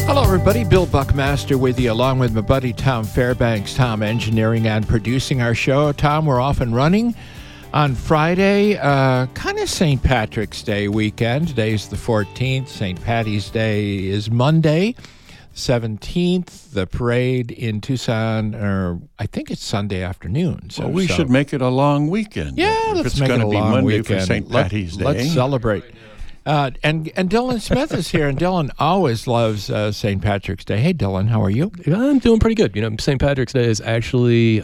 Hello, everybody. Bill Buckmaster with you, along with my buddy Tom Fairbanks. Tom engineering and producing our show. Tom, we're off and running on Friday, kind of St. Patrick's Day weekend. Today's the 14th. St. Patty's Day is Monday, 17th. The parade in Tucson, or I think it's Sunday afternoon. So we should make it a long weekend. Yeah, let's make it a long Monday weekend for St. Patty's Day. Let's celebrate. And Dylan Smith is here, and Dylan always loves St. Patrick's Day. Hey, Dylan, how are you? I'm doing pretty good. You know, St. Patrick's Day is actually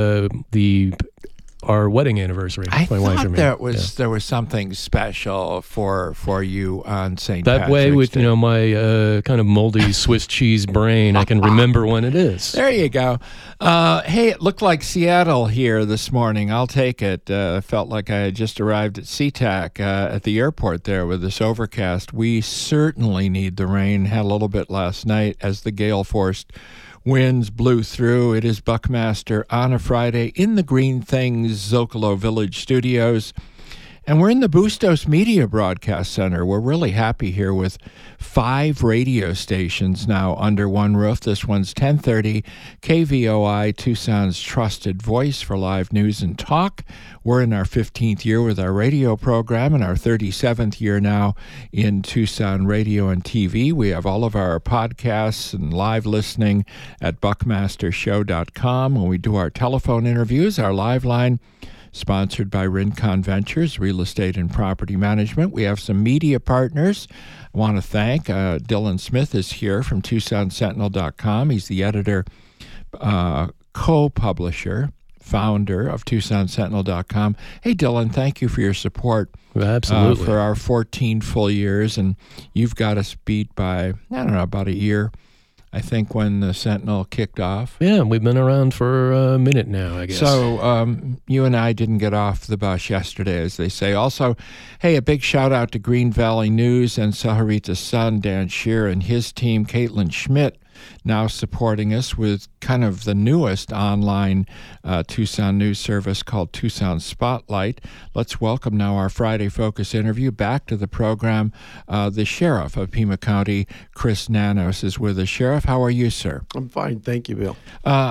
our wedding anniversary. I thought there was something special for you on St. Patrick's Day. That way, with my kind of moldy Swiss cheese brain, I can remember when it is. There you go. Hey, it looked like Seattle here this morning. I'll take it. Felt like I had just arrived at SeaTac at the airport there with this overcast. We certainly need the rain. Had a little bit last night as the gale-forced winds blew through. It is Buckmaster on a Friday in the Green Things Zocalo Village studios. And we're in the Bustos Media Broadcast Center. We're really happy here with 5 radio stations now under one roof. This one's 1030 KVOI, Tucson's trusted voice for live news and talk. We're in our 15th year with our radio program and our 37th year now in Tucson radio and TV. We have all of our podcasts and live listening at buckmastershow.com. When we do our telephone interviews, our live line, sponsored by Rincon Ventures, Real Estate and Property Management. We have some media partners. I want to thank Dylan Smith is here from TucsonSentinel.com. He's the editor, co-publisher, founder of TucsonSentinel.com. Hey, Dylan, thank you for your support. Absolutely. For our 14 full years, and you've got us beat by, about a year, I think, when the Sentinel kicked off. Yeah, we've been around for a minute now, I guess. So you and I didn't get off the bus yesterday, as they say. Also, hey, a big shout-out to Green Valley News and Saharita's son, Dan Shear, and his team, Caitlin Schmidt, now supporting us with kind of the newest online Tucson news service called Tucson Spotlight. Let's welcome now our Friday Focus interview back to the program. The Sheriff of Pima County, Chris Nanos, is with us. Sheriff, how are you, sir? I'm fine. Thank you, Bill.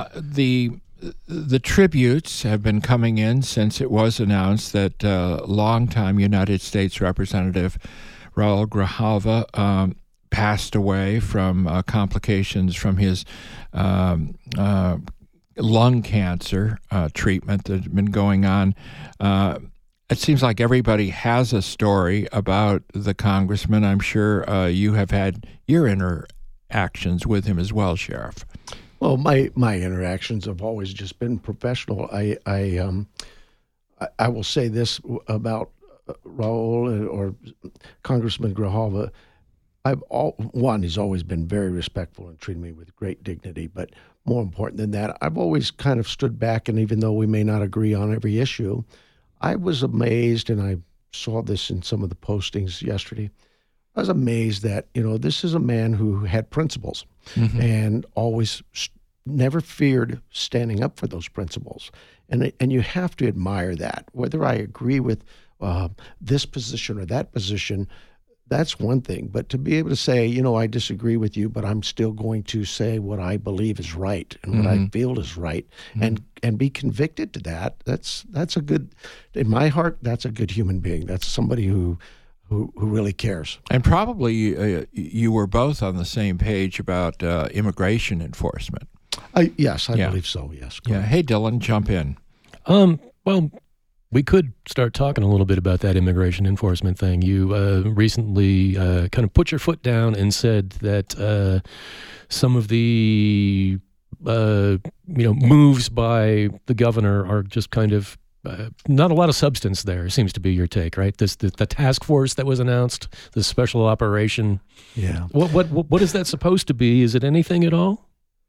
The tributes have been coming in since it was announced that longtime United States Representative Raul Grijalva passed away from complications from his lung cancer treatment that had been going on. It seems like everybody has a story about the congressman. I'm sure you have had your interactions with him as well, Sheriff. Well, my interactions have always just been professional. I will say this about Raul or Congressman Grijalva. He's always been very respectful and treated me with great dignity. But more important than that, I've always kind of stood back, and even though we may not agree on every issue, I was amazed, and I saw this in some of the postings yesterday. I was amazed that, this is a man who had principles and always never feared standing up for those principles. And you have to admire that. Whether I agree with this position or that position, that's one thing. But to be able to say, I disagree with you, but I'm still going to say what I believe is right and what I feel is right, and be convicted to that, that's a good, in my heart, that's a good human being. That's somebody who really cares. And probably you were both on the same page about immigration enforcement. Yes, I believe so, yes. Yeah. Hey, Dylan, jump in. Well, we could start talking a little bit about that immigration enforcement thing. You recently kind of put your foot down and said that some of the moves by the governor are just kind of not a lot of substance there, seems to be your take, right? The task force that was announced, the special operation. Yeah. What is that supposed to be? Is it anything at all?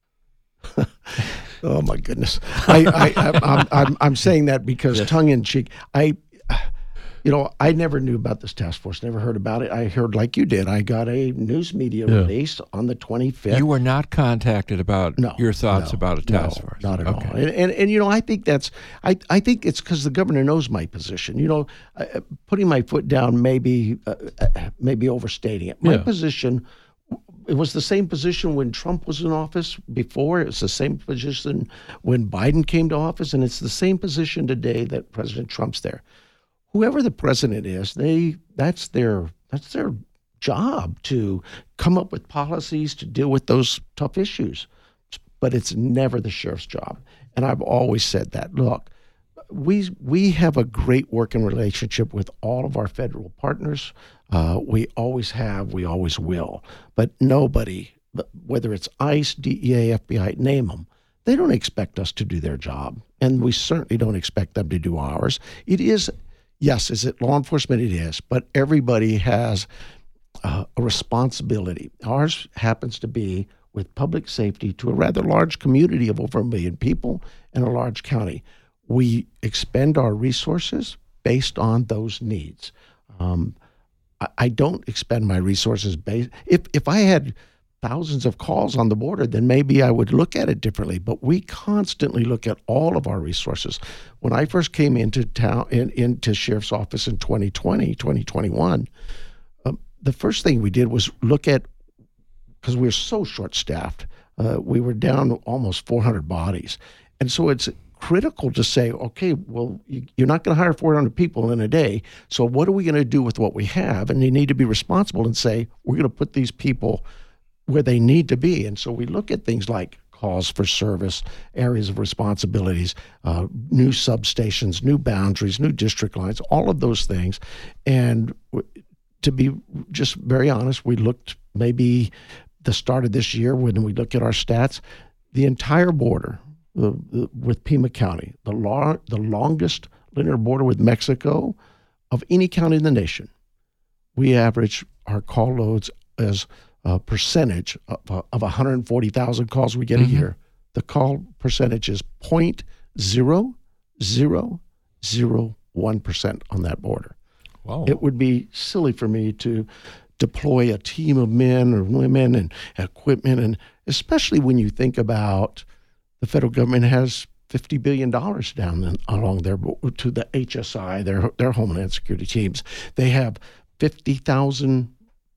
Oh my goodness! I'm saying that because tongue in cheek. I never knew about this task force. Never heard about it. I heard like you did. I got a news media release on the 25th. You were not contacted about your thoughts about a task force. Not at all. And I think that's. I think it's because the governor knows my position. Putting my foot down maybe overstating it. My position It was the same position when Trump was in office before. It was the same position when Biden came to office, and it's the same position today that President Trump's there. Whoever the president is, that's their job to come up with policies to deal with those tough issues. But it's never the sheriff's job. And I've always said that. Look, we have a great working relationship with all of our federal partners. We always have, we always will. But nobody, whether it's ICE, DEA, FBI, name them, they don't expect us to do their job. And we certainly don't expect them to do ours. It is, yes, is it law enforcement? It is. But everybody has a responsibility. Ours happens to be with public safety to a rather large community of over 1 million people and a large county. We expend our resources based on those needs. I don't expend my resources based. If I had thousands of calls on the border, then maybe I would look at it differently. But we constantly look at all of our resources. When I first came into town, into sheriff's office in 2021, the first thing we did was look at, because we were so short-staffed, we were down almost 400 bodies. And so it's critical to say, okay, well, you're not going to hire 400 people in a day, so what are we going to do with what we have? And you need to be responsible and say, we're going to put these people where they need to be. And so we look at things like calls for service, areas of responsibilities, new substations, new boundaries, new district lines, all of those things. And to be just very honest, we looked maybe the start of this year when we look at our stats, the entire border with Pima County, the longest linear border with Mexico of any county in the nation, we average our call loads as a percentage of 140,000 calls we get a year. The call percentage is 0.0001% on that border. Wow. It would be silly for me to deploy a team of men or women and equipment, and especially when you think about the federal government has $50 billion down along there to the HSI, their Homeland Security teams. They have 50,000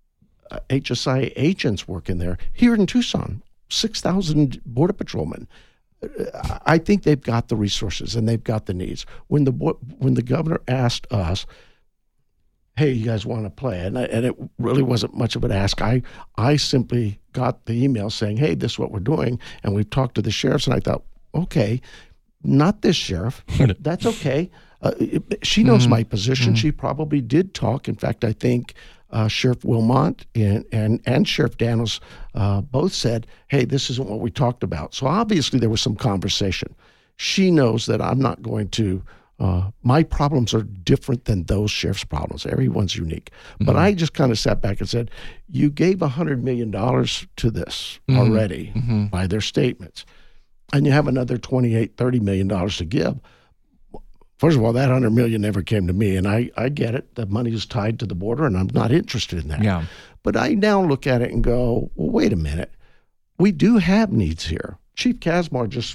HSI agents working there. Here in Tucson, 6,000 Border Patrolmen. I think they've got the resources and they've got the needs. When the governor asked us, hey, you guys want to play? And it really wasn't much of an ask. I simply got the email saying, hey, this is what we're doing. And we've talked to the sheriffs. And I thought, okay, not this sheriff. That's okay. She knows my position. She probably did talk. In fact, I think Sheriff Wilmot and Sheriff Daniels both said, hey, this isn't what we talked about. So obviously there was some conversation. She knows that I'm not going to my problems are different than those sheriff's problems. Everyone's unique. But I just kind of sat back and said, you gave $100 million to this already by their statements, and you have another $28-30 million to give. First of all, that $100 million never came to me, and I get it. The money is tied to the border, and I'm not interested in that. Yeah. But I now look at it and go, well, wait a minute. We do have needs here. Chief Casmar just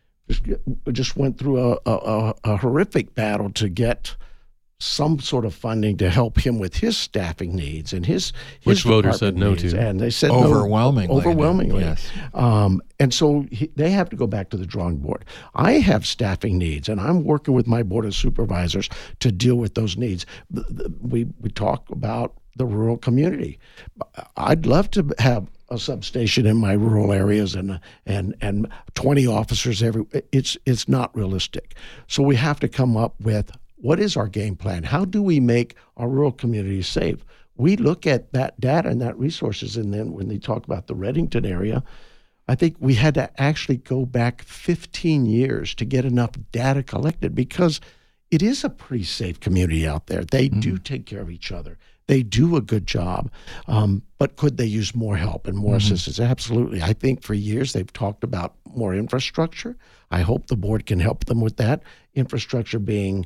went through a horrific battle to get some sort of funding to help him with his staffing needs and his which voters said no needs. to. And they said overwhelmingly. No, overwhelmingly. Yes. And so they have to go back to the drawing board. I have staffing needs, and I'm working with my board of supervisors to deal with those needs. We talk about the rural community. I'd love to have a substation in my rural areas and 20 officers it's not realistic. So we have to come up with, what is our game plan? How do we make our rural communities safe? We look at that data and that resources, and then when they talk about the Redington area, I think we had to actually go back 15 years to get enough data collected, because it is a pretty safe community out there. They do take care of each other. They do a good job, but could they use more help and more assistance? Absolutely. I think for years they've talked about more infrastructure. I hope the board can help them with that. Infrastructure being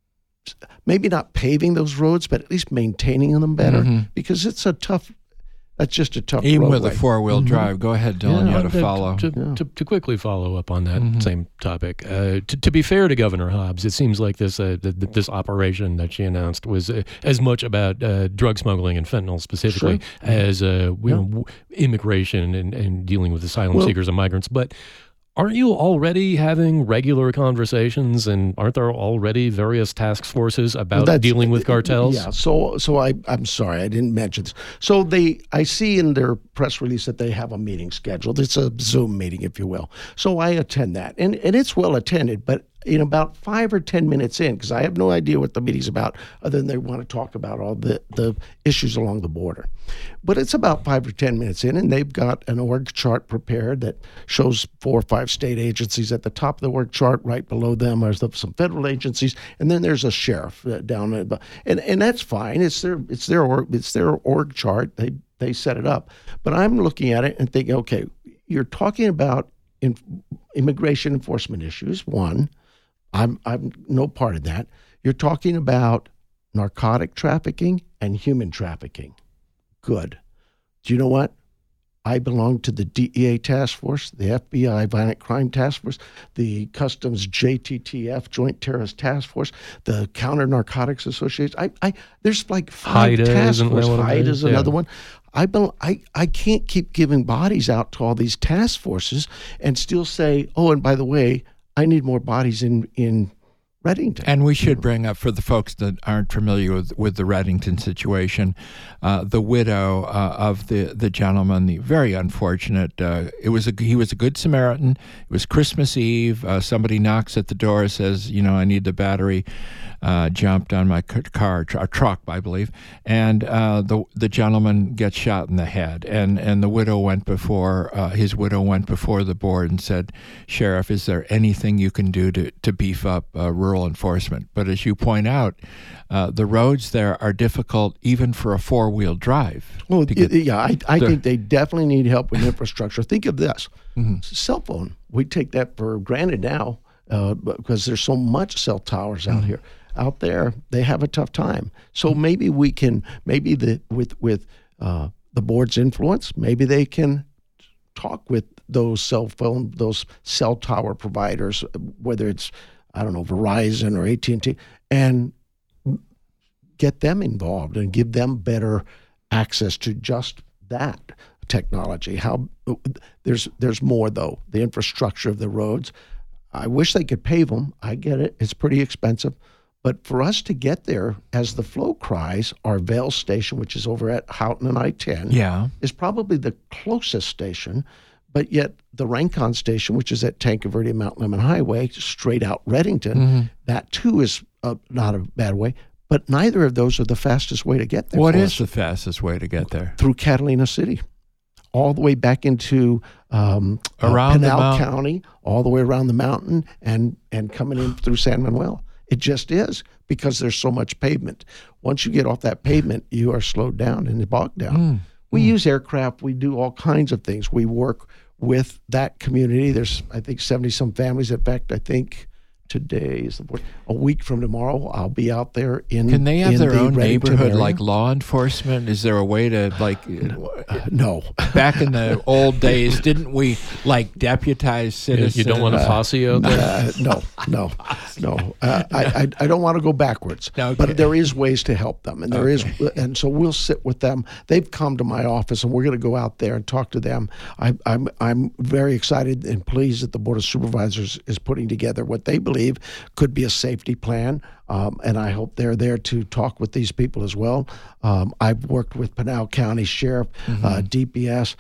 maybe not paving those roads, but at least maintaining them better, because it's a tough That's just a tough Even roadway. with a four-wheel drive. Go ahead, Dylan. You had to follow. To quickly follow up on that same topic, to be fair to Governor Hobbs, it seems like this this operation that she announced was as much about drug smuggling and fentanyl specifically as immigration and dealing with asylum seekers and migrants. But aren't you already having regular conversations, and aren't there already various task forces about dealing with cartels? Yeah. So I'm sorry, I didn't mention this. So I see in their press release that they have a meeting scheduled. It's a Zoom meeting, if you will. So I attend that, and it's well attended. But in about 5 or 10 minutes in, because I have no idea what the meeting's about, other than they want to talk about all the issues along the border. But it's about 5 or 10 minutes in, and they've got an org chart prepared that shows 4 or 5 state agencies at the top of the org chart. Right below them are some federal agencies, and then there's a sheriff down there. And that's fine. It's their org chart. They set it up. But I'm looking at it and thinking, okay, you're talking about immigration enforcement issues. One. I'm no part of that. You're talking about narcotic trafficking and human trafficking. Good. Do you know what? I belong to the DEA task force, the FBI Violent Crime Task Force, the Customs JTTF Joint Terrorist Task Force, the Counter Narcotics Association. There's like 5 task forces. HIDTA is another one. I can't keep giving bodies out to all these task forces and still say, oh, and by the way, I need more bodies in Redington. And we should bring up, for the folks that aren't familiar with the Redington situation, the widow of the gentleman, the very unfortunate. He was a good Samaritan. It was Christmas Eve. Somebody knocks at the door, says, I need the battery jumped on my truck, I believe, and the gentleman gets shot in the head. And the widow went before his widow went before the board and said, "Sheriff, is there anything you can do to beef up rural enforcement?" But as you point out, the roads there are difficult even for a 4-wheel drive. Well, I think they definitely need help with infrastructure. Think of this. Cell phone. We take that for granted now because there's so much cell towers out here. Out there, they have a tough time. So maybe we can, with the board's influence, maybe they can talk with those cell tower providers, whether it's, I don't know, Verizon or AT&T, and get them involved and give them better access to just that technology. There's more, though. The infrastructure of the roads, I wish they could pave them. I get it. It's pretty expensive. But for us to get there, as the flow cries, our Vail station, which is over at Houghton and I-10, is probably the closest station. But yet the Rincon station, which is at Tanque Verde Mount Lemmon Highway, straight out Redington, that too is not a bad way. But neither of those are the fastest way to get there. What is the fastest way to get there? Through Catalina City, all the way back into around Pinal County, all the way around the mountain, and coming in through San Manuel. It just is, because there's so much pavement. Once you get off that pavement, you are slowed down and bogged down. We use aircraft. We do all kinds of things. We work with that community. There's, I think, 70-some families. In fact, I think today is a week from tomorrow, I'll be out there in. Can they have their own neighborhood, area. like law enforcement? Is there a way to, like, no. Back in the old days, didn't we, like, deputize citizens? You don't want a posse out there? No. I don't want to go backwards. Okay. But there is ways to help them, and and so we'll sit with them. They've come to my office, and we're going to go out there and talk to them. I'm very excited and pleased that the Board of Supervisors is putting together what they believe could be a safety plan, and I hope they're there to talk with these people as well. I've worked with Pinal County Sheriff, DPS.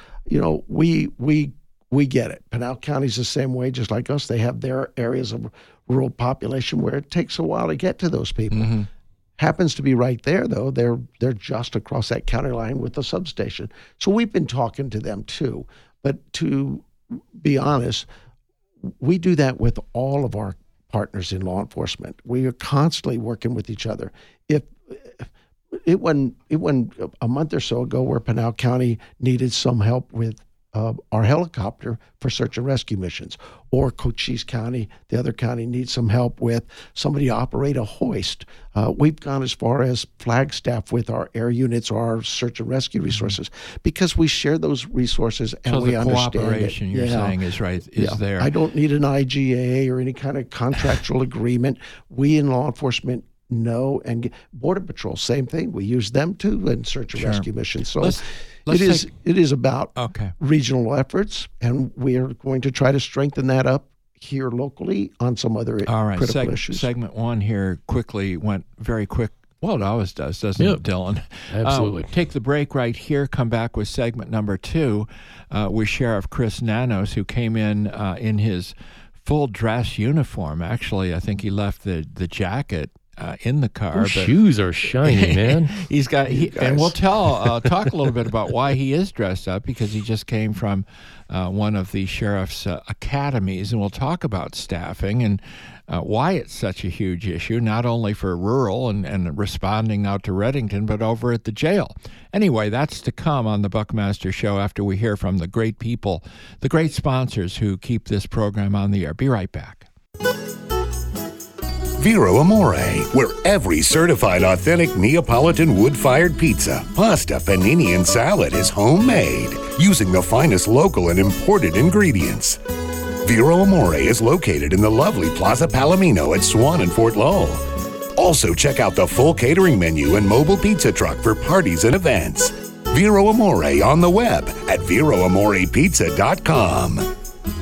We get it. Pinal County's the same way, just like us. They have their areas of rural population where it takes a while to get to those people. Happens to be right there, though. They're just across that county line with the substation. So we've been talking to them too. But to be honest, we do that with all of our partners in law enforcement. We are constantly working with each other. If it wasn't a month or so ago where Pinal County needed some help with our helicopter for search and rescue missions. Or Cochise County, the other county, needs some help with somebody to operate a hoist. We've gone as far as Flagstaff with our air units or our search and rescue resources because we share those resources and we understand it. So the cooperation you're saying is there. I don't need an IGA or any kind of contractual agreement. We in law enforcement know, and Border Patrol, same thing. We use them too in search and rescue missions. So it is about regional efforts, and we are going to try to strengthen that up here locally on some other critical issues. Segment 1 here quickly went very quick. Well, it always does, doesn't it, Dylan? Absolutely. Take the break right here, come back with segment number 2 with Sheriff Chris Nanos, who came in his full dress uniform. Actually, I think he left the jacket in the car. Those shoes are shiny, man. He's got, and we'll talk a little bit about why he is dressed up, because he just came from one of the sheriff's academies, and we'll talk about staffing and why it's such a huge issue, not only for rural and responding out to Redington, but over at the jail. Anyway, that's to come on the Buckmaster Show after we hear from the great people, the great sponsors who keep this program on the air. Be right back. Vero Amore, where every certified authentic Neapolitan wood-fired pizza, pasta, panini, and salad is homemade, using the finest local and imported ingredients. Vero Amore is located in the lovely Plaza Palomino at Swan and Fort Lowell. Also, check out the full catering menu and mobile pizza truck for parties and events. Vero Amore on the web at VeroAmorePizza.com.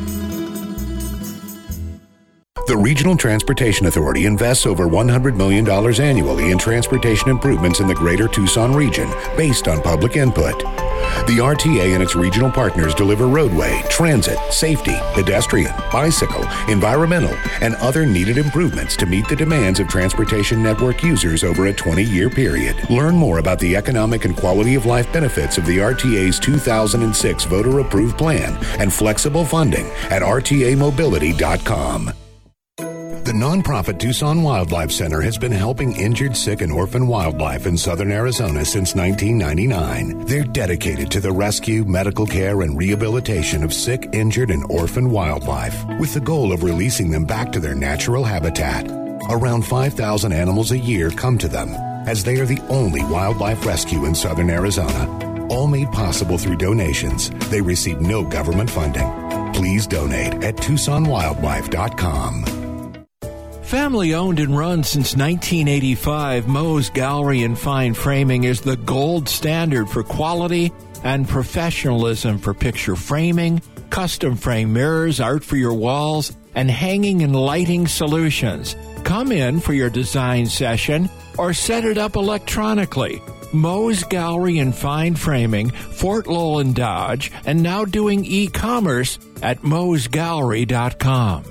The Regional Transportation Authority invests over $100 million annually in transportation improvements in the greater Tucson region based on public input. The RTA and its regional partners deliver roadway, transit, safety, pedestrian, bicycle, environmental, and other needed improvements to meet the demands of transportation network users over a 20-year period. Learn more about the economic and quality of life benefits of the RTA's 2006 voter-approved plan and flexible funding at rtamobility.com. The nonprofit Tucson Wildlife Center has been helping injured, sick, and orphan wildlife in southern Arizona since 1999. They're dedicated to the rescue, medical care, and rehabilitation of sick, injured, and orphan wildlife, with the goal of releasing them back to their natural habitat. Around 5,000 animals a year come to them, as they are the only wildlife rescue in southern Arizona. All made possible through donations. They receive no government funding. Please donate at TucsonWildlife.com. Family owned and run since 1985, Moe's Gallery and Fine Framing is the gold standard for quality and professionalism for picture framing, custom frame mirrors, art for your walls, and hanging and lighting solutions. Come in for your design session or set it up electronically. Moe's Gallery and Fine Framing, Fort Lowell and Dodge, and now doing e-commerce at moesgallery.com.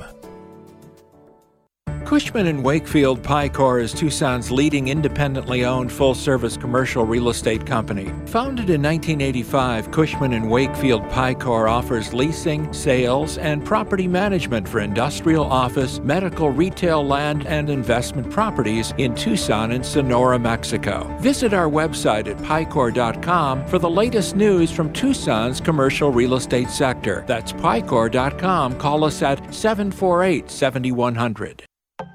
Cushman & Wakefield Picor is Tucson's leading independently owned full-service commercial real estate company. Founded in 1985, Cushman & Wakefield Picor offers leasing, sales, and property management for industrial, office, medical, retail, land, and investment properties in Tucson and Sonora, Mexico. Visit our website at picor.com for the latest news from Tucson's commercial real estate sector. That's picor.com. Call us at 748-7100.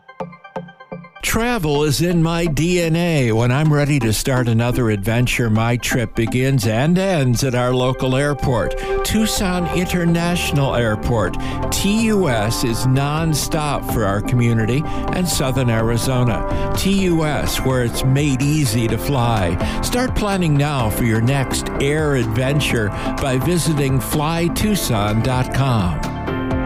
Travel is in my DNA. When I'm ready to start another adventure, my trip begins and ends at our local airport, Tucson International Airport. TUS is nonstop for our community and southern Arizona. TUS, where it's made easy to fly. Start planning now for your next air adventure by visiting flytucson.com.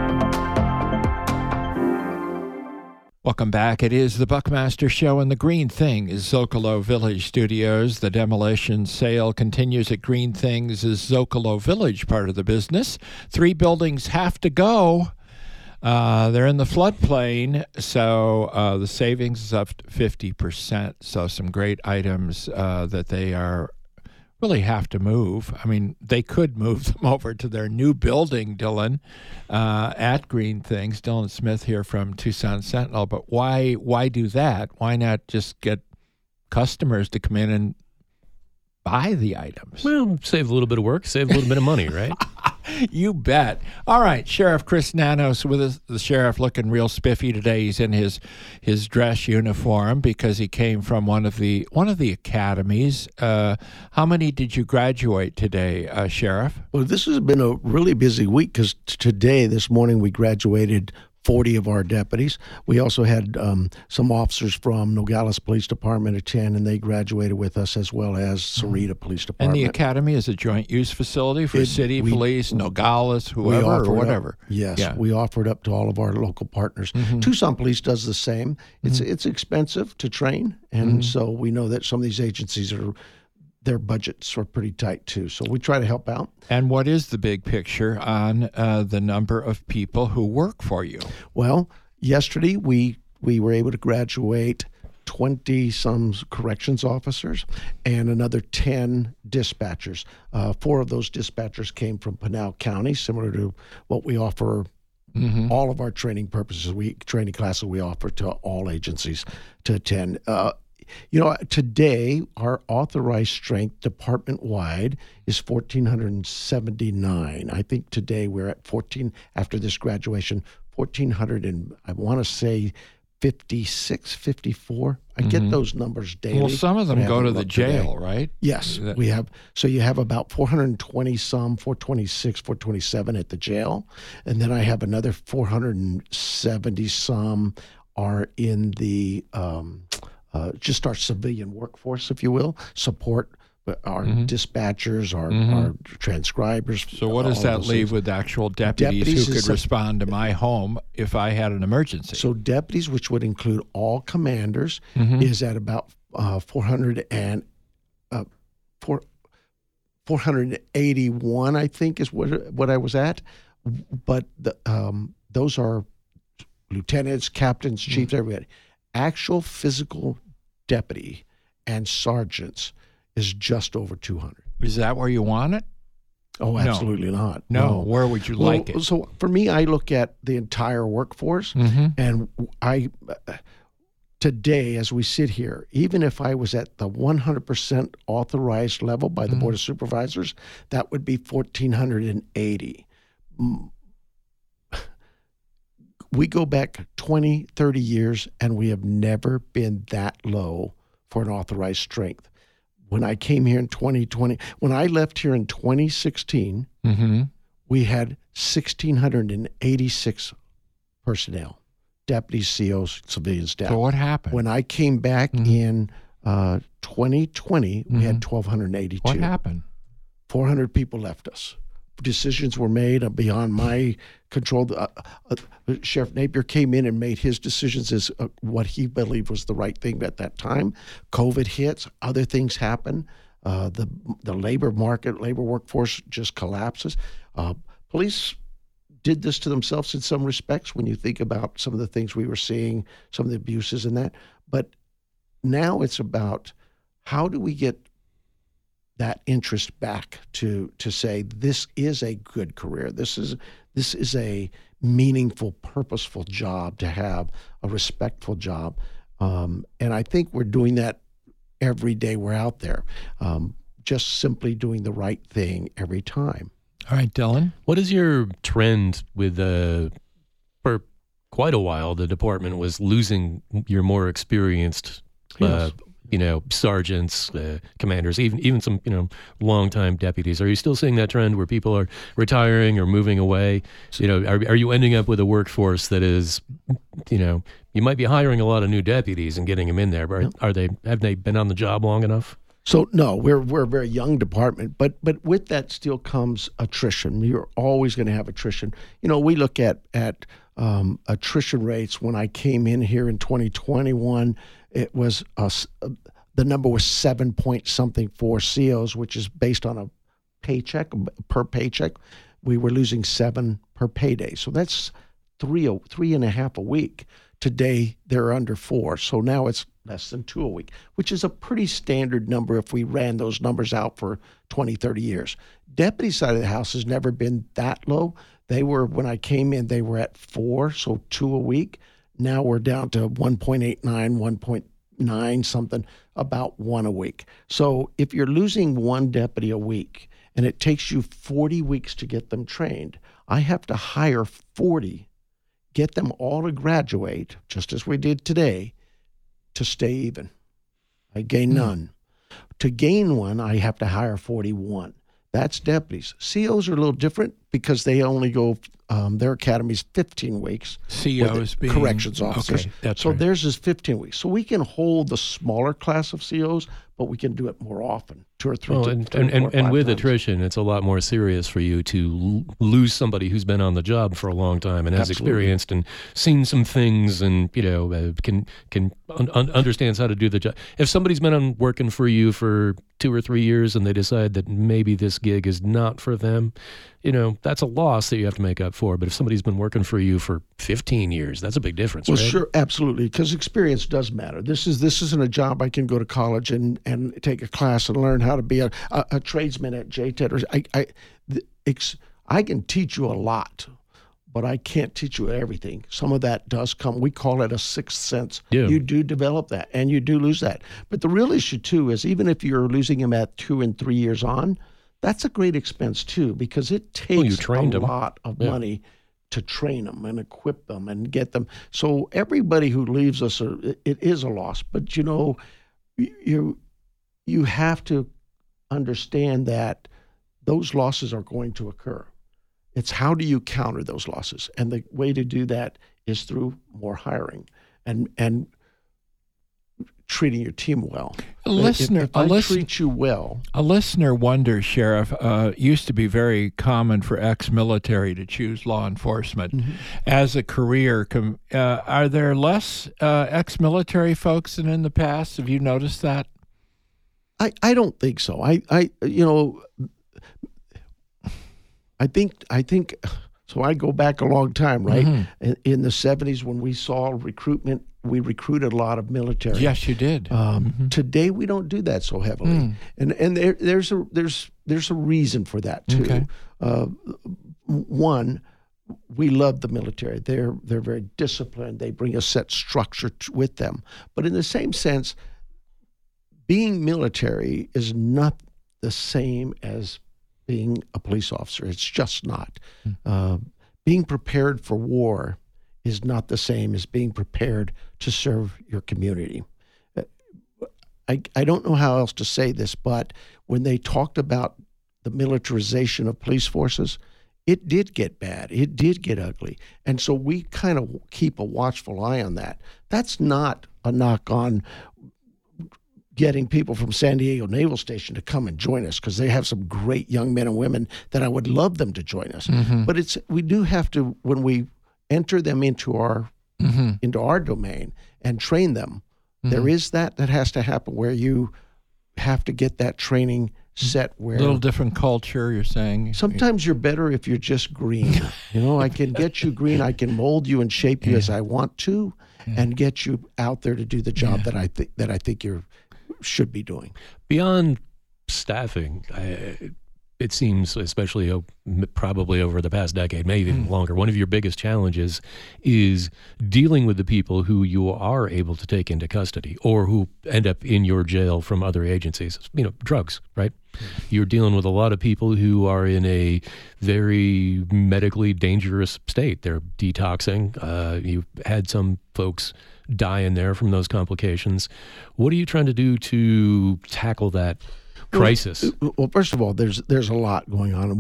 Welcome back. It is the Buckmaster Show, and the Green Thing is Zocalo Village Studios. The demolition sale continues at Green Things' Zocalo Village part of the business. 3 buildings have to go. They're in the floodplain, so the savings is up to 50%. So some great items that they really have to move. I mean, they could move them over to their new building, Dylan, at Green Things. Dylan Smith here from Tucson Sentinel. But why do that? Why not just get customers to come in and buy the items? Well, save a little bit of work, save a little bit of money, right? You bet. All right, Sheriff Chris Nanos with us, the sheriff looking real spiffy today. He's in his dress uniform because he came from one of the academies. How many did you graduate today, Sheriff? Well, this has been a really busy week because this morning, we graduated 40 of our deputies. We also had some officers from Nogales Police Department attend, and they graduated with us, as well as Sarita Police Department. And the academy is a joint use facility for city police, Nogales, whoever, or whatever. We offer it up to all of our local partners. Tucson Police does the same. It's expensive to train, and so we know that some of these agencies their budgets are pretty tight too. So we try to help out. And what is the big picture on the number of people who work for you? Well, yesterday we were able to graduate 20-some corrections officers and another 10 dispatchers. 4 of those dispatchers came from Pinal County, similar to what we offer. All of our training training classes we offer to all agencies to attend. Today, our authorized strength department-wide is 1,479. I think today we're at 14, after this graduation, 1,400 and I want to say 56, 54. I get those numbers daily. Well, some of them go to the jail, right? Yes, we have. So you have about 420-some, 426, 427 at the jail. And then I have another 470-some are in the just our civilian workforce, if you will, support our dispatchers, our transcribers. So what does that leave with actual deputies who could respond to my home if I had an emergency? So deputies, which would include all commanders, is at about 481, I think, is what I was at. But those are lieutenants, captains, chiefs, everybody. Actual physical deputy and sergeants is just over 200. Is that where you want it? Oh, absolutely not. No. Where would you like it? So for me, I look at the entire workforce, and today, as we sit here, even if I was at the 100% authorized level by the Board of Supervisors, that would be 1,480. We go back 20, 30 years, and we have never been that low for an authorized strength. When I came here in 2020, when I left here in 2016, we had 1,686 personnel, deputies, COs, civilian staff. So what happened? When I came back in 2020, we had 1,282. What happened? 400 people left us. Decisions were made beyond my control. Sheriff Napier came in and made his decisions as what he believed was the right thing at that time. COVID hits, other things happen. The labor market, labor workforce just collapses. Police did this to themselves in some respects when you think about some of the things we were seeing, some of the abuses and that. But now it's about how do we get that interest back to say this is a good career. This is a meaningful, purposeful job to have, a respectful job. And I think we're doing that every day we're out there, just simply doing the right thing every time. All right, Dylan. What is your trend with, for quite a while, the department was losing your more experienced sergeants, commanders, even some, longtime deputies. Are you still seeing that trend where people are retiring or moving away? Are you ending up with a workforce that is, you might be hiring a lot of new deputies and getting them in there, but have they been on the job long enough? So no, we're a very young department, but with that still comes attrition. You're always going to have attrition. We look at attrition rates. When I came in here in 2021, it was the number was 7 point something for COs, which is based on a paycheck per paycheck. We were losing 7 per payday, so that's 3.5 a week. Today they're under 4, so now it's less than 2 a week, which is a pretty standard number if we ran those numbers out for 20, 30 years. Deputy side of the house has never been that low. When I came in, they were at 4, so 2 a week. Now we're down to 1.89, 1.9 something, about 1 a week. So if you're losing 1 deputy a week and it takes you 40 weeks to get them trained. I have to hire 40, get them all to graduate, just as we did today, to stay even. I gain none. To gain one, I have to hire 41. That's deputies. COs are a little different because they only go, their academy's 15 weeks. COs being corrections officers. Okay, that's so right. theirs is 15 weeks. So we can hold the smaller class of COs, but we can do it more often, 2 or 3 Well, times. and with attrition, it's a lot more serious for you to lose somebody who's been on the job for a long time and has experienced and seen some things and can understands how to do the job. If somebody's been working for you for 2 or 3 years and they decide that maybe this gig is not for them, that's a loss that you have to make up for. But if somebody's been working for you for 15 years, that's a big difference, well, right? Sure, absolutely, because experience does matter. This isn't a job I can go to college and take a class and learn how to be a tradesman at JTED. I can teach you a lot, but I can't teach you everything. Some of that does come. We call it a sixth sense. Yeah. You do develop that, and you do lose that. But the real issue, too, is even if you're losing them at 2 and 3 years on, that's a great expense, too, because it takes a lot of money to train them and equip them and get them. So everybody who leaves us, it is a loss. But, you have to understand that those losses are going to occur. It's how do you counter those losses? And the way to do that is through more hiring and treating your team well. If I treat you well. A listener wonders, Sheriff, used to be very common for ex-military to choose law enforcement as a career. Are there less ex-military folks than in the past? Have you noticed that? I don't think so. I think so. I go back a long time, right? In the 70s, when we saw recruitment, we recruited a lot of military. Yes, you did. Today, we don't do that so heavily, and there's a reason for that too. Okay. One, we love the military. They're very disciplined. They bring a set structure with them. But in the same sense, being military is not the same as being a police officer. It's just not. Being prepared for war is not the same as being prepared to serve your community. I don't know how else to say this, but when they talked about the militarization of police forces, it did get bad. It did get ugly. And so we kind of keep a watchful eye on that. That's not a knock on getting people from San Diego Naval Station to come and join us, because they have some great young men and women that I would love them to join us. But we do have to, when we enter them into our domain and train them, there is that has to happen where you have to get that training set where... A little different culture, you're saying? Sometimes you're better if you're just green. I can get you green. I can mold you and shape you as I want to and get you out there to do the job that I think you should be doing. Beyond staffing, it seems, especially probably over the past decade, maybe even longer, one of your biggest challenges is dealing with the people who you are able to take into custody or who end up in your jail from other agencies. Drugs, right? You're dealing with a lot of people who are in a very medically dangerous state. They're detoxing. You've had some folks die in there from those complications. What are you trying to do to tackle that crisis? Well, first of all, there's a lot going on.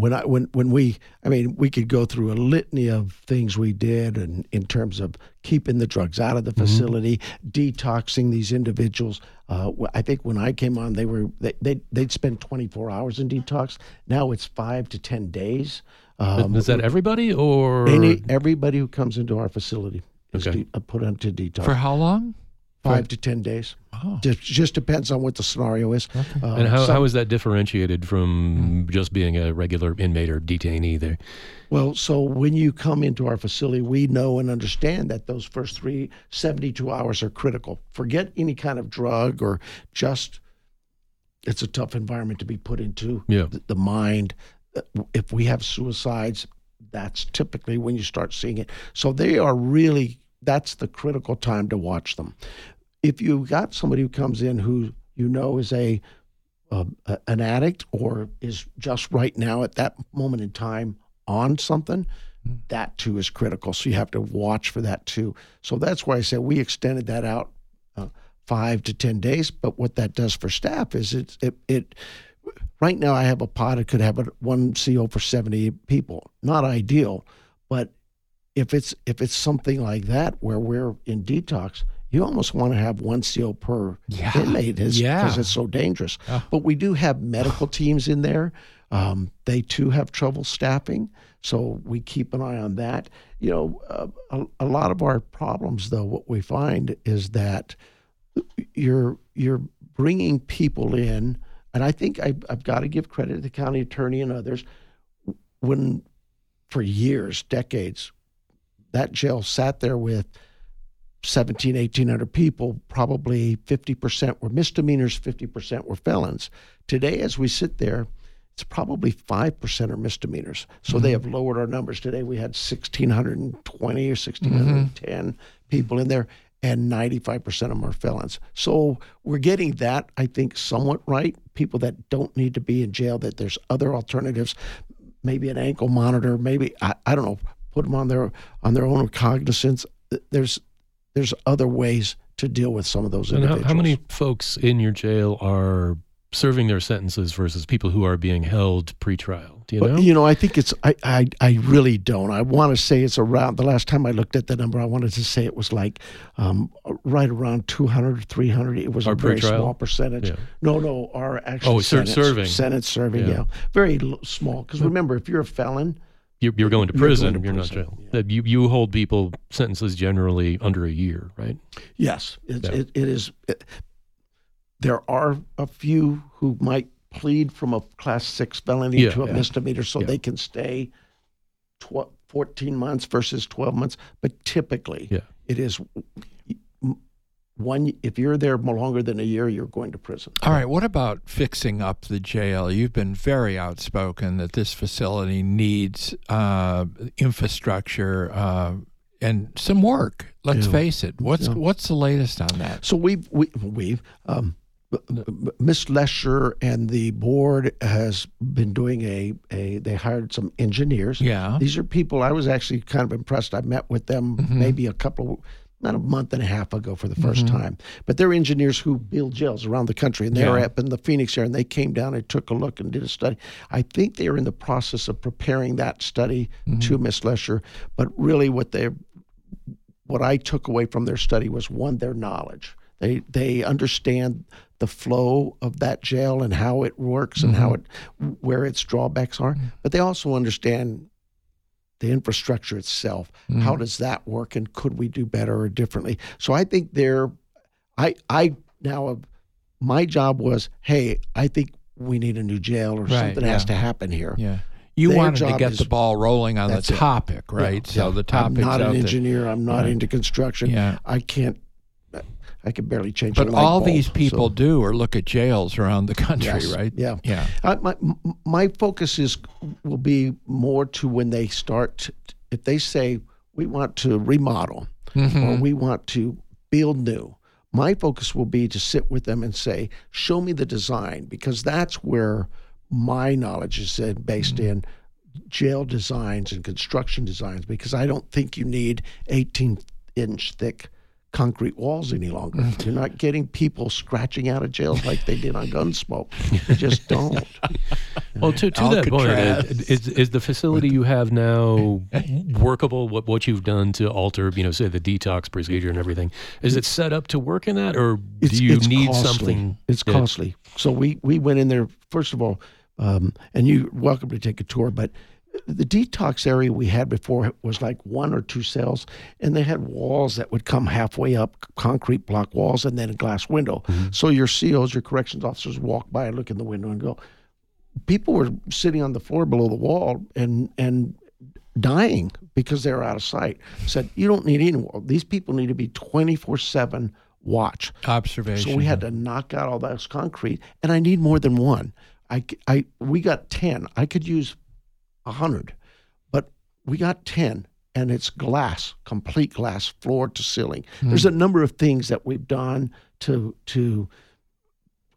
We could go through a litany of things we did, and in terms of keeping the drugs out of the facility, detoxing these individuals. I think when I came on, they'd spend 24 hours in detox. Now it's 5 to 10 days. Is that everybody, or everybody who comes into our facility is put onto detox. For how long? 5 to 10 days. Oh. Just depends on what the scenario is. Okay. And how is that differentiated from just being a regular inmate or detainee there? Well, so when you come into our facility, we know and understand that those first 72 hours are critical. Forget any kind of drug or just, it's a tough environment to be put into. Yeah. The mind. If we have suicides, that's typically when you start seeing it. So they are really, that's the critical time to watch them. If you've got somebody who comes in who is a an addict or is just right now at that moment in time on something, that too is critical. So you have to watch for that too. So that's why I said we extended that out 5 to 10 days. But what that does for staff is it right now I have a pod that could have one CO for 70 people. Not ideal, but if it's something like that where we're in detox, you almost want to have one CO per inmate because it's so dangerous. But we do have medical teams in there. They too have trouble staffing, so we keep an eye on that. A lot of our problems, though, what we find is that you're bringing people in, and I think I've got to give credit to the county attorney and others. When for years, decades, that jail sat there with 1,800 people, probably 50% were misdemeanors, 50% were felons. Today, as we sit there, it's probably 5% are misdemeanors. So they have lowered our numbers. Today we had 1,620 or 1,610 people in there, and 95% of them are felons. So we're getting that, I think, somewhat right. People that don't need to be in jail, that there's other alternatives, maybe an ankle monitor, maybe, I don't know, put them on their own cognizance. There's other ways to deal with some of those individuals. How many folks in your jail are serving their sentences versus people who are being held pretrial? Do you know? I think it's, I really don't. I want to say it's around, the last time I looked at the number, I wanted to say it was like right around 200 or 300. It was a very small percentage. Yeah. No, our actual sentence serving, yeah. Very small. Because remember, if you're a felon, You're going to prison. You're not jail. Yeah. You hold people sentences generally under a year, right? Yes, it is. There are a few who might plead from a Class 6 felony to a misdemeanor, so they can stay 14 months versus 12 months. But typically, it is one. If you're there longer than a year, you're going to prison. All right. What about fixing up the jail? You've been very outspoken that this facility needs infrastructure and some work. Let's face it. What's the latest on that? So we've Ms. Lesher and the board has been doing they hired some engineers. Yeah. These are people I was actually kind of impressed. I met with them maybe about a month and a half ago for the first time. But they're engineers who build jails around the country, and they're up in the Phoenix area, and they came down and took a look and did a study. I think they are in the process of preparing that study to Ms. Lesher. But really what I took away from their study was, one, their knowledge. They understand the flow of that jail and how it works and where its drawbacks are. But they also understand the infrastructure itself. How does that work, and could we do better or differently? So I think my job was, hey, I think we need a new jail or something has to happen here. Yeah. You wanted to get the ball rolling on the topic, right? Yeah. So the topic's I'm not an out engineer. there. I'm not into construction. Yeah. I can barely change but a light bulb. But all these people do are look at jails around the country, right? Yeah. Yeah. My focus will be more to when they start, if they say, we want to remodel or we want to build new, my focus will be to sit with them and say, show me the design, because that's where my knowledge is based in jail designs and construction designs, because I don't think you need 18-inch thick concrete walls any longer. You're not getting people scratching out of jails like they did on Gunsmoke. They just don't. Well, to that point, is the facility you have now workable? What you've done to alter, say the detox procedure and everything, is it set up to work in that, or do you need costly. Something? It's costly. So we went in there first of all, and you're welcome to take a tour, but the detox area we had before was like 1 or 2 cells, and they had walls that would come halfway up, concrete block walls, and then a glass window. So your COs, your corrections officers, walk by and look in the window and go. People were sitting on the floor below the wall and dying because they were out of sight. Said, you don't need any wall. These people need to be 24/7 watch. Observation. So we had to knock out all that concrete, and I need more than one. We got 10. I could use 100, but we got 10, and it's glass, complete glass, floor to ceiling. There's a number of things that we've done to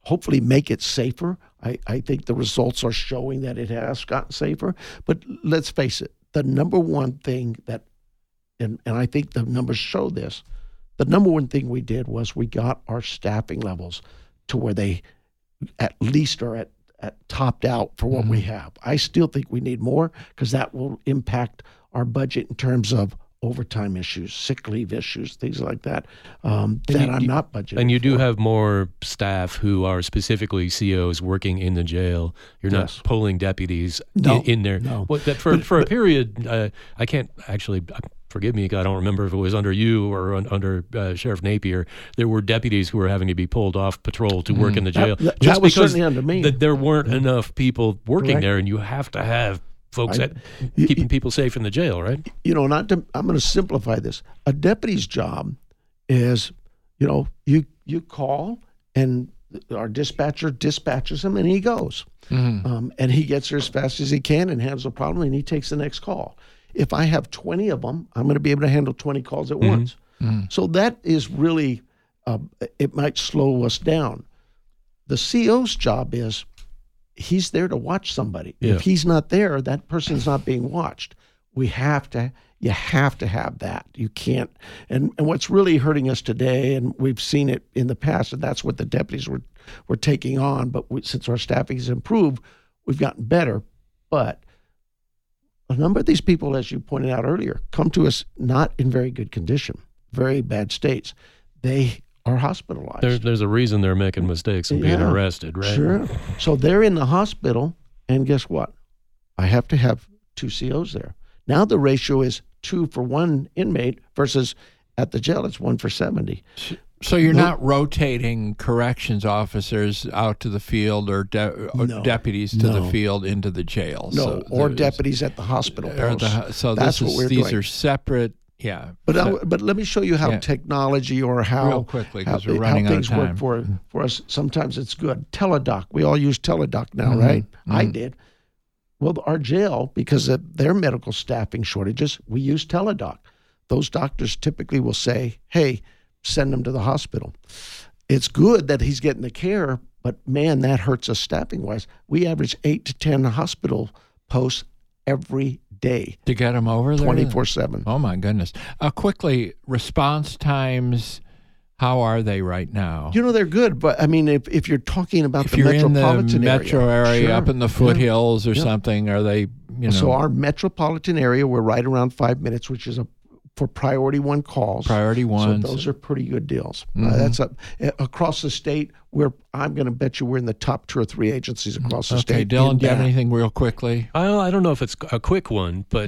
hopefully make it safer. I think the results are showing that it has gotten safer. But let's face it, the number one thing that, and I think the numbers show this, the number one thing we did was we got our staffing levels to where they at least are at topped out for what we have. I still think we need more because that will impact our budget in terms of overtime issues, sick leave issues, things like that, I'm not budgeting And you do for. have more staff who are specifically COs working in the jail. You're not Yes. pulling deputies No, in there. no. Well, that for a period, I can't actually, forgive me, I don't remember if it was under you or under Sheriff Napier, there were deputies who were having to be pulled off patrol to work in the jail. That just was because certainly under me. there weren't enough people working Correct. there, and you have to have folks keeping people safe in the jail, right? I'm going to simplify this. A deputy's job is, you call and our dispatcher dispatches him and he goes. And he gets there as fast as he can and handles the problem and he takes the next call. If I have 20 of them, I'm going to be able to handle 20 calls at once. So that is really, it might slow us down. The CO's job is, he's there to watch somebody. Yeah. If he's not there, that person's not being watched. You have to have that. You can't. And what's really hurting us today, and we've seen it in the past, and that's what the deputies were taking on. But since our staffing has improved, we've gotten better. But a number of these people, as you pointed out earlier, come to us not in very good condition, very bad states. They are hospitalized. There's a reason they're making mistakes and being Yeah, arrested, right? Sure. So they're in the hospital, and guess what? I have to have 2 COs there. Now the ratio is 2 for 1 inmate versus at the jail it's 1 for 70. So you're not rotating corrections officers out to the field or No. deputies to the No. field into the jail. No, So or there's- deputies at the hospital or the- posts. so That's this what we're these doing. are separate. Yeah. But let me show you how Yeah. technology or how Real quickly, 'cause how- we're running how out of things time. work for us. Sometimes it's good. Teledoc. We all use Teledoc now, right? I did. Well, our jail, because of their medical staffing shortages, we use Teledoc. Those doctors typically will say, "Hey, send him to the hospital." It's good that he's getting the care, but man, that hurts us staffing wise. We average 8 to 10 hospital posts every day, to get them over there 24/7. Oh my goodness. Quickly, response times, how are they right now? They're good, but I mean, if you're talking about If the you're in the metropolitan metro area, sure. up in the foothills or something, are they, So our metropolitan area, we're right around 5 minutes, which is for priority 1 calls. priority ones? So those are pretty good deals. That's across the state. I'm going to bet you we're in the top 2 or 3 agencies across the Okay, state. Dylan, in do you have that. anything real quickly? I don't know if it's a quick one, but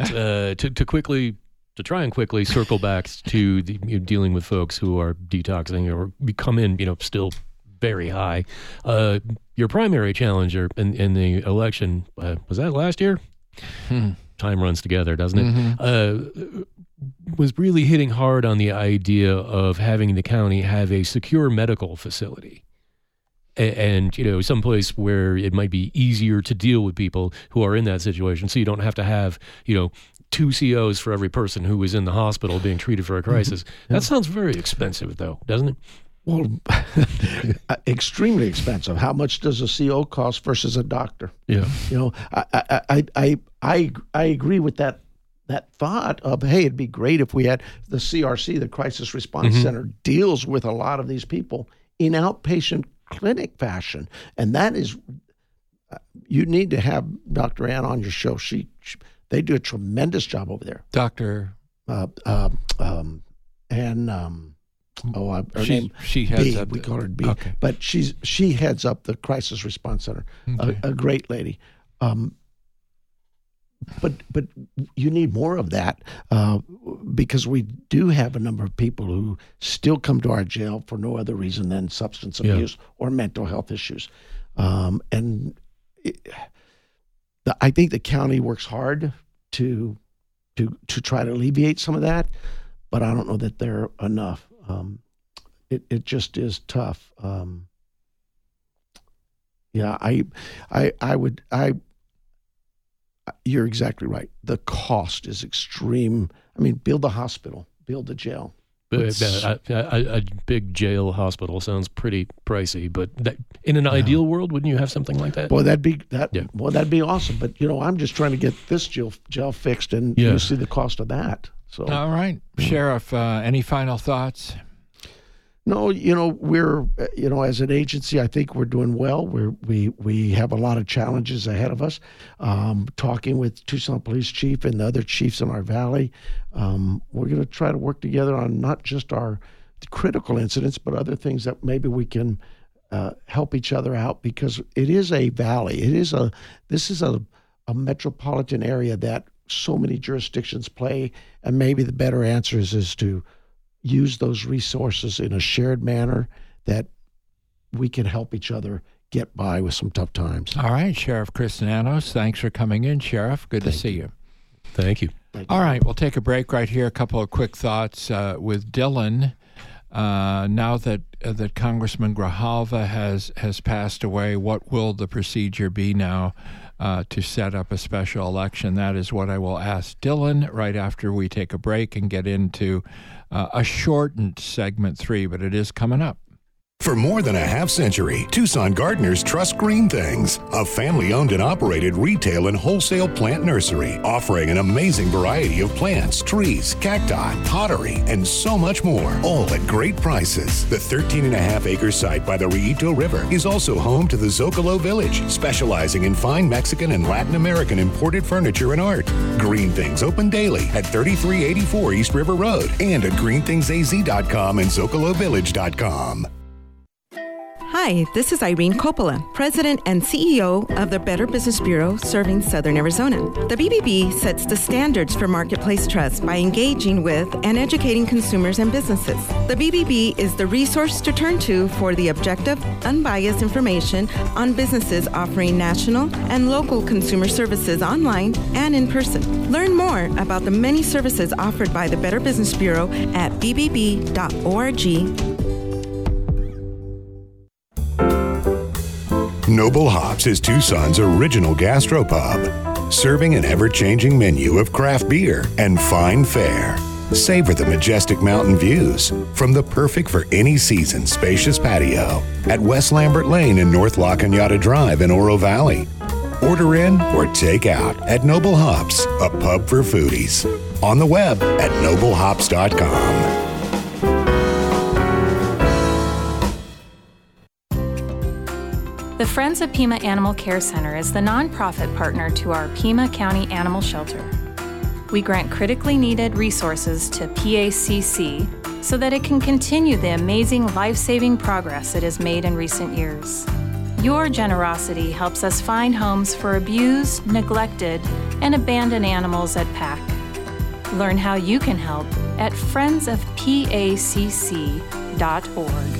to try and quickly circle back to dealing with folks who are detoxing or become in, still very high. Your primary challenger in the election, was that last year? Time runs together, doesn't it? Was really hitting hard on the idea of having the county have a secure medical facility. And someplace where it might be easier to deal with people who are in that situation, so you don't have to have 2 COs for every person who is in the hospital being treated for a crisis. That sounds very expensive, though, doesn't it? Well, extremely expensive. How much does a CO cost versus a doctor? Yeah. I agree with that thought of, hey, it'd be great if we had the CRC, the Crisis Response Center, deals with a lot of these people in outpatient clinic fashion. And that is, you need to have Dr. Ann on your show. They do a tremendous job over there. Doctor? Her name, She heads B. up. We call her B. Okay. But she heads up the Crisis Response Center. Okay. A great lady. But you need more of that because we do have a number of people who still come to our jail for no other reason than substance abuse or mental health issues. I think the county works hard to try to alleviate some of that, but I don't know that they're enough. It just is tough. You're exactly right. The cost is extreme. I mean, build a hospital, build a jail. A big jail hospital sounds pretty pricey, but in an ideal world, wouldn't you have something like that? Boy, that'd be awesome. But I'm just trying to get this jail fixed, and you see the cost of that. So, all right, Sheriff. Any final thoughts? No, we're as an agency, I think we're doing well. We have a lot of challenges ahead of us. Talking with Tucson Police Chief and the other chiefs in our valley, we're going to try to work together on not just our critical incidents, but other things that maybe we can help each other out, because it is a valley. This is a metropolitan area that so many jurisdictions play, and maybe the better answer is to use those resources in a shared manner that we can help each other get by with some tough times. All right, Sheriff Chris Nanos, thanks for coming in, Sheriff. Good to see you. Thank you. All right, we'll take a break right here. A couple of quick thoughts with Dylan. Now that Congressman Grijalva has passed away, what will the procedure be now to set up a special election? That is what I will ask Dylan right after we take a break and get into a shortened segment 3, but it is coming up. For more than a half century, Tucson gardeners trust Green Things, a family-owned and operated retail and wholesale plant nursery, offering an amazing variety of plants, trees, cacti, pottery, and so much more, all at great prices. The 13.5-acre site by the Rillito River is also home to the Zocalo Village, specializing in fine Mexican and Latin American imported furniture and art. Green Things open daily at 3384 East River Road and at greenthingsaz.com and zocalovillage.com. Hi, this is Irene Coppola, President and CEO of the Better Business Bureau serving Southern Arizona. The BBB sets the standards for marketplace trust by engaging with and educating consumers and businesses. The BBB is the resource to turn to for the objective, unbiased information on businesses offering national and local consumer services online and in person. Learn more about the many services offered by the Better Business Bureau at bbb.org. Noble Hops is Tucson's original gastropub, serving an ever-changing menu of craft beer and fine fare. Savor the majestic mountain views from the perfect for any season spacious patio at West Lambert Lane and North La Cañada Drive in Oro Valley. Order in or take out at Noble Hops, a pub for foodies. On the web at noblehops.com. The Friends of Pima Animal Care Center is the nonprofit partner to our Pima County Animal Shelter. We grant critically needed resources to PACC so that it can continue the amazing life-saving progress it has made in recent years. Your generosity helps us find homes for abused, neglected, and abandoned animals at PAC. Learn how you can help at friendsofpacc.org.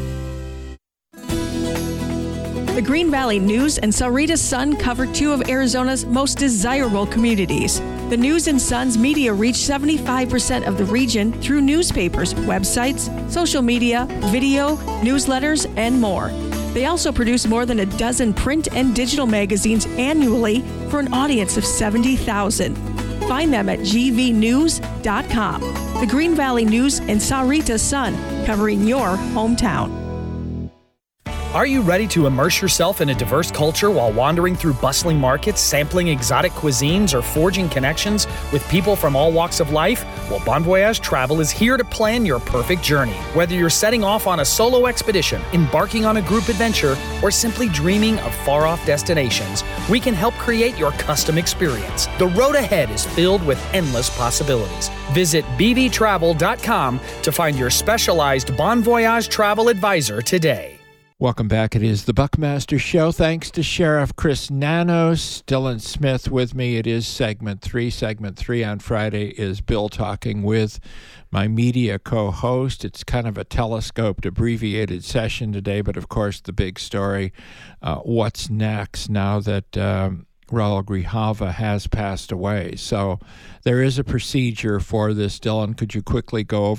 The Green Valley News and Sahuarita Sun cover two of Arizona's most desirable communities. The News and Sun's media reach 75% of the region through newspapers, websites, social media, video, newsletters, and more. They also produce more than a dozen print and digital magazines annually for an audience of 70,000. Find them at gvnews.com. The Green Valley News and Sahuarita Sun, covering your hometown. Are you ready to immerse yourself in a diverse culture while wandering through bustling markets, sampling exotic cuisines, or forging connections with people from all walks of life? Well, Bon Voyage Travel is here to plan your perfect journey. Whether you're setting off on a solo expedition, embarking on a group adventure, or simply dreaming of far-off destinations, we can help create your custom experience. The road ahead is filled with endless possibilities. Visit bbtravel.com to find your specialized Bon Voyage Travel advisor today. Welcome back. It is the Buckmaster Show. Thanks to Sheriff Chris Nanos, Dylan Smith with me. It is segment 3. Segment 3 on Friday is Bill talking with my media co-host. It's kind of a telescoped, abbreviated session today, but of course the big story, what's next now that Raul Grijalva has passed away. So there is a procedure for this. Dylan, could you quickly go over it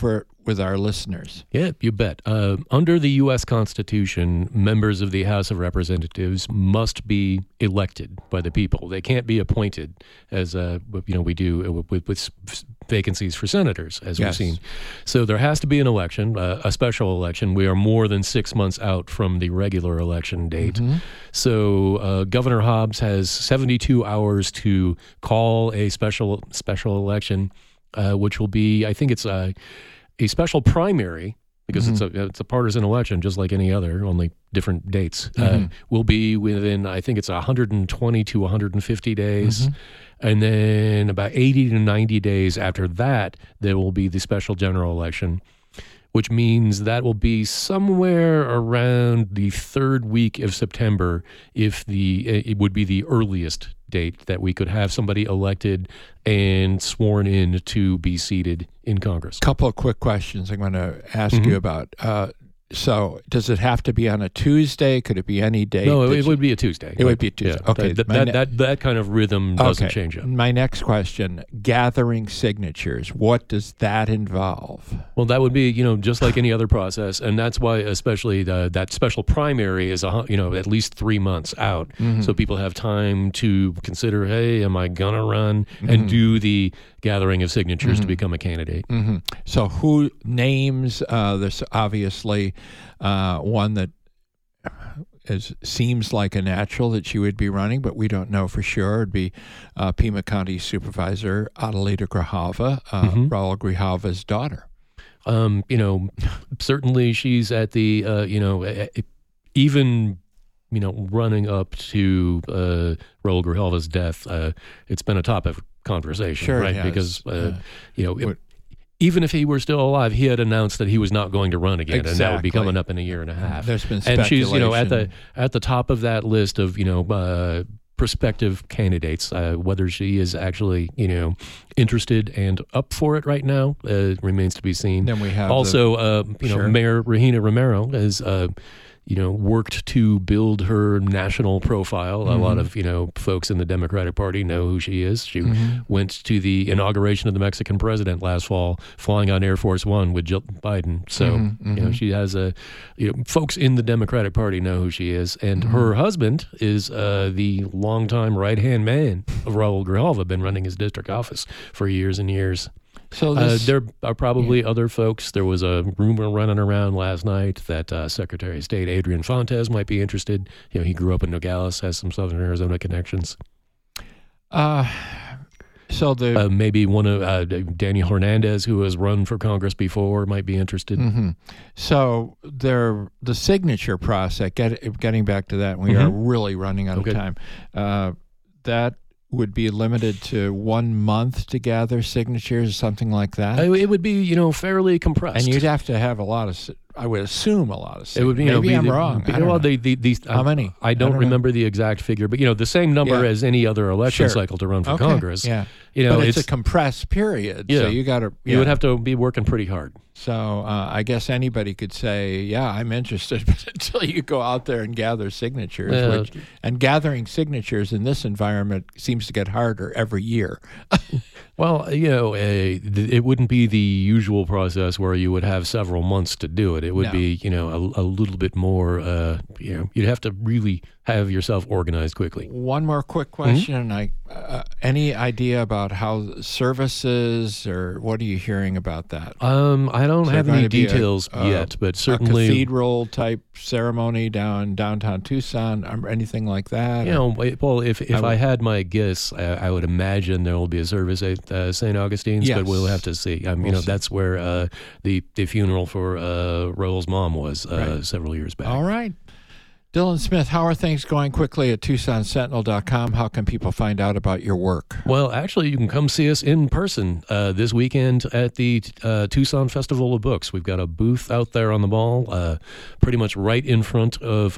with our listeners? Yeah, you bet. Under the U.S. Constitution, members of the House of Representatives must be elected by the people. They can't be appointed, as we do with vacancies for senators, as we've seen. So there has to be an election, a special election. We are more than 6 months out from the regular election date. So Governor Hobbs has 72 hours to call a special election, which will be, I think it's a special primary, because it's a partisan election, just like any other, only different dates. Will be within, I think it's 120 to 150 days. And then about 80 to 90 days after that, there will be the special general election, which means that will be somewhere around the third week of September, it would be the earliest date that we could have somebody elected and sworn in to be seated in Congress. Couple of quick questions I'm going to ask you about. So does it have to be on a Tuesday? Could it be any day? No, it would be a Tuesday. It would be a Tuesday. Yeah, okay. That kind of rhythm doesn't change up. My next question, gathering signatures, what does that involve? Well, that would be, just like any other process. And that's why especially that special primary is, at least 3 months out. So people have time to consider, hey, am I going to run? And do the gathering of signatures to become a candidate. So who names, there's obviously one that seems like a natural that she would be running, but we don't know for sure. It'd be Pima County Supervisor Adelita Grijalva, Raul Grijalva's daughter. Certainly she's at the, even running up to Raul Grijalva's death, it's been a topic of conversation, right? Because, even if he were still alive, he had announced that he was not going to run again, and that would be coming up in a year and a half. There's been speculation. And she's, at the top of that list of, prospective candidates. Whether she is actually, interested and up for it right now remains to be seen. Then we have also, Mayor Regina Romero has, worked to build her national profile. A lot of, folks in the Democratic Party know who she is. She went to the inauguration of the Mexican president last fall, flying on Air Force One with Jill Biden. So, she has folks in the Democratic Party know who she is. And her husband is the longtime right-hand man of Raul Grijalva, been running his district office for years and years. So there are probably other folks. There was a rumor running around last night that Secretary of State Adrian Fontes might be interested. He grew up in Nogales, has some Southern Arizona connections. Maybe one of Daniel Hernandez, who has run for Congress before, might be interested. So the signature process, getting back to that, we are really running out of time. That would be limited to 1 month to gather signatures, something like that? It would be, fairly compressed. And you'd have to have I would assume a lot of signatures. It would be, Maybe I'm wrong. How many? I don't remember the exact figure, but, the same number as any other election cycle to run for Congress. Yeah. But it's a compressed period, so you got to... You would have to be working pretty hard. So I guess anybody could say, yeah, I'm interested, but until you go out there and gather signatures, and gathering signatures in this environment seems to get harder every year. Well, it wouldn't be the usual process where you would have several months to do it. It would be, a little bit more, you'd have to really have yourself organized quickly. One more quick question. Any idea about how services, or what are you hearing about that? I don't have any details yet, but certainly a cathedral type ceremony downtown Tucson, or anything like that. If I had my guess, I would imagine there will be a service at St. Augustine's, but we'll have to see. That's where the funeral for Raul's mom was several years back. All right. Dylan Smith, how are things going quickly at TucsonSentinel.com? How can people find out about your work? Well, actually, you can come see us in person this weekend at the Tucson Festival of Books. We've got a booth out there on the mall, pretty much right in front of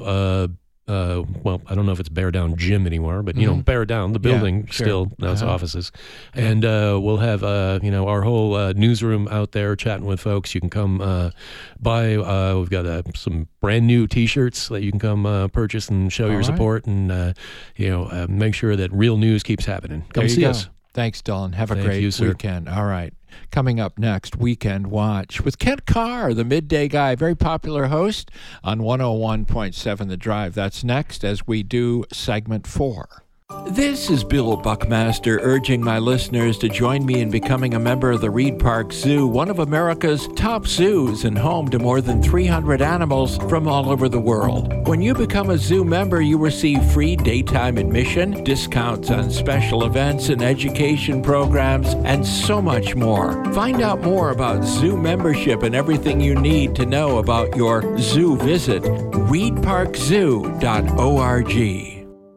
I don't know if it's Bear Down Gym anymore, but, Bear Down, the building still, now it's offices. And we'll have, our whole newsroom out there chatting with folks. You can come buy, we've got some brand new T-shirts that you can come purchase and show your support and, make sure that real news keeps happening. Come see us. Thanks, Dylan. Have a great weekend. All right. Coming up next, Weekend Watch with Kent Carr, the midday guy, very popular host on 101.7 The Drive. That's next as we do segment 4. This is Bill Buckmaster urging my listeners to join me in becoming a member of the Reed Park Zoo, one of America's top zoos and home to more than 300 animals from all over the world. When you become a zoo member, you receive free daytime admission, discounts on special events and education programs, and so much more. Find out more about zoo membership and everything you need to know about your zoo visit. reedparkzoo.org.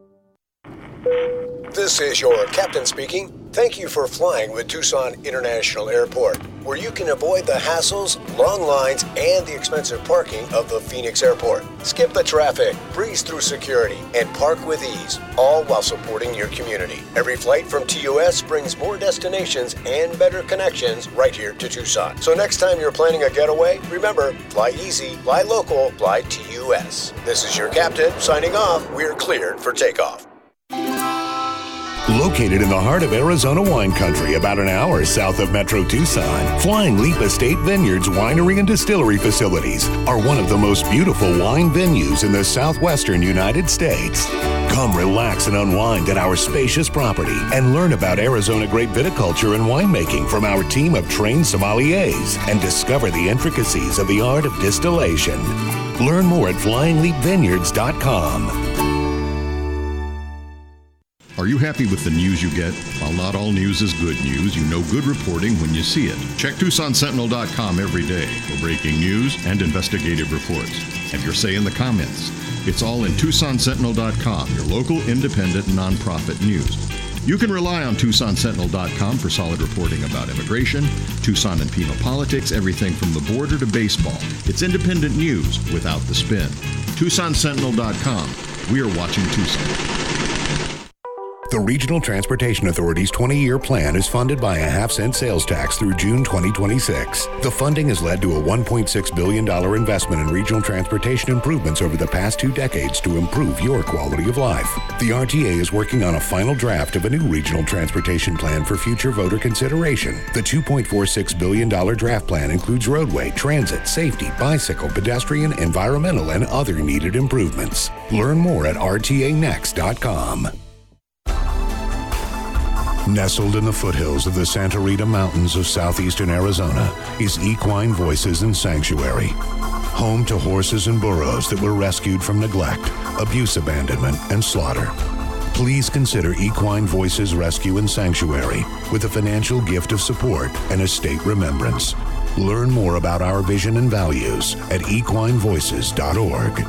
This is your captain speaking. Thank you for flying with Tucson International Airport, where you can avoid the hassles, long lines, and the expensive parking of the Phoenix Airport. Skip the traffic, breeze through security, and park with ease, all while supporting your community. Every flight from TUS brings more destinations and better connections right here to Tucson. So next time you're planning a getaway, remember, fly easy, fly local, fly TUS. This is your captain signing off. We're cleared for takeoff. Located in the heart of Arizona wine country, about an hour south of Metro Tucson, Flying Leap Estate Vineyards Winery and Distillery facilities are one of the most beautiful wine venues in the southwestern United States. Come relax and unwind at our spacious property and learn about Arizona grape viticulture and winemaking from our team of trained sommeliers and discover the intricacies of the art of distillation. Learn more at flyingleapvineyards.com. Are you happy with the news you get? While not all news is good news, you know good reporting when you see it. Check TucsonSentinel.com every day for breaking news and investigative reports. Have your say in the comments. It's all in TucsonSentinel.com, your local independent nonprofit news. You can rely on TucsonSentinel.com for solid reporting about immigration, Tucson and Pima politics, everything from the border to baseball. It's independent news without the spin. TucsonSentinel.com. We are watching Tucson. The Regional Transportation Authority's 20-year plan is funded by a half-cent sales tax through June 2026. The funding has led to a $1.6 billion investment in regional transportation improvements over the past 2 decades to improve your quality of life. The RTA is working on a final draft of a new regional transportation plan for future voter consideration. The $2.46 billion draft plan includes roadway, transit, safety, bicycle, pedestrian, environmental, and other needed improvements. Learn more at rtanext.com. Nestled in the foothills of the Santa Rita Mountains of southeastern Arizona is Equine Voices and Sanctuary, home to horses and burros that were rescued from neglect, abuse, abandonment, and slaughter. Please consider Equine Voices Rescue and Sanctuary with a financial gift of support and estate remembrance. Learn more about our vision and values at equinevoices.org.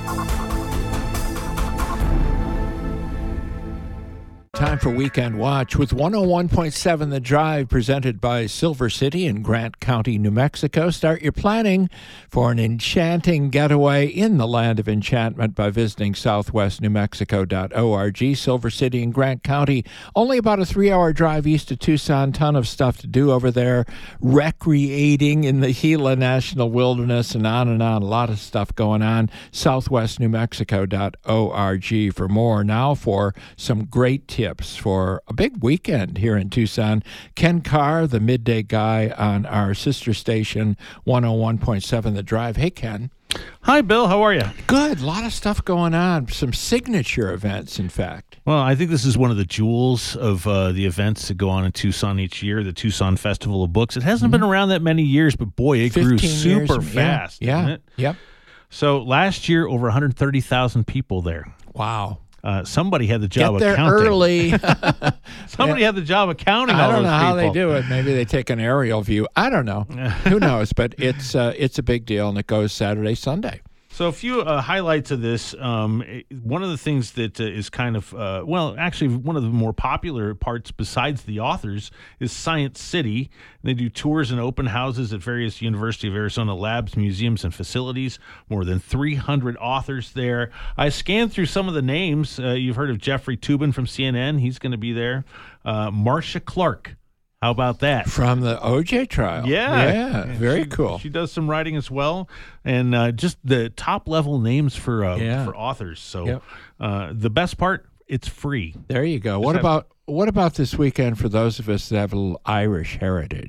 Time for Weekend Watch with 101.7 The Drive, presented by Silver City in Grant County, New Mexico. Start your planning for an enchanting getaway in the land of enchantment by visiting southwestnewmexico.org. Silver City in Grant County, only about a 3-hour drive east of Tucson. Ton of stuff to do over there. Recreating in the Gila National Wilderness and on and on. A lot of stuff going on. southwestnewmexico.org for more. Now for some great tips for a big weekend here in Tucson. Ken Carr, the midday guy on our sister station, 101.7 The Drive. Hey, Ken. Hi, Bill. How are you? Good. A lot of stuff going on. Some signature events, in fact. Well, I think this is one of the jewels of the events that go on in Tucson each year, the Tucson Festival of Books. It hasn't been around that many years, but boy, it grew super fast. Yeah. Yep. So last year, over 130,000 people there. Wow. Somebody had the job of counting. Get there early. Somebody had the job of counting all those people. I don't know how they do it. Maybe they take an aerial view. I don't know. Who knows? But it's a big deal, and it goes Saturday, Sunday. So a few highlights of this. One of the things that is kind of, actually one of the more popular parts besides the authors is Science City. They do tours and open houses at various University of Arizona labs, museums, and facilities. More than 300 authors there. I scanned through some of the names. You've heard of Jeffrey Toobin from CNN. He's going to be there. Marcia Clark. How about that? From the OJ trial. Yeah. Very cool. She does some writing as well. And just the top-level names for authors. So the best part, it's free. There you go. What about this weekend for those of us that have a little Irish heritage?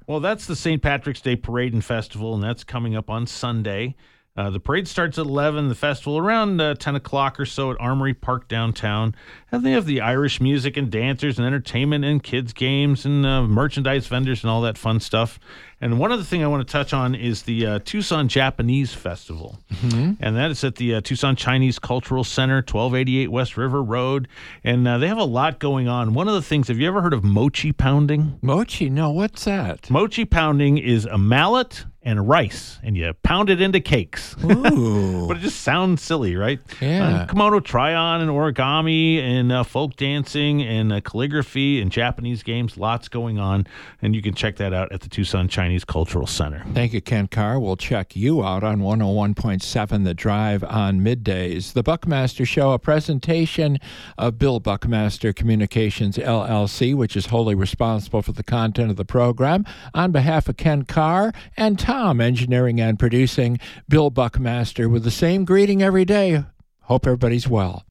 Well, that's the St. Patrick's Day Parade and Festival, and that's coming up on Sunday. The parade starts at 11, the festival around 10 o'clock or so at Armory Park downtown. And they have the Irish music and dancers and entertainment and kids' games and merchandise vendors and all that fun stuff. And one other thing I want to touch on is the Tucson Japanese Festival. Mm-hmm. And that is at the Tucson Chinese Cultural Center, 1288 West River Road. And they have a lot going on. One of the things, have you ever heard of mochi pounding? Mochi? No, what's that? Mochi pounding is a mallet and rice, and you pound it into cakes. Ooh. But it just sounds silly, right? Yeah. Kimono try-on and origami and folk dancing and calligraphy and Japanese games, lots going on. And you can check that out at the Tucson Chinese Cultural Center. Thank you, Ken Carr. We'll check you out on 101.7 The Drive on middays. The Buckmaster Show, a presentation of Bill Buckmaster Communications, LLC, which is wholly responsible for the content of the program. On behalf of Ken Carr and Tom, engineering and producing, Bill Buckmaster with the same greeting every day. Hope everybody's well.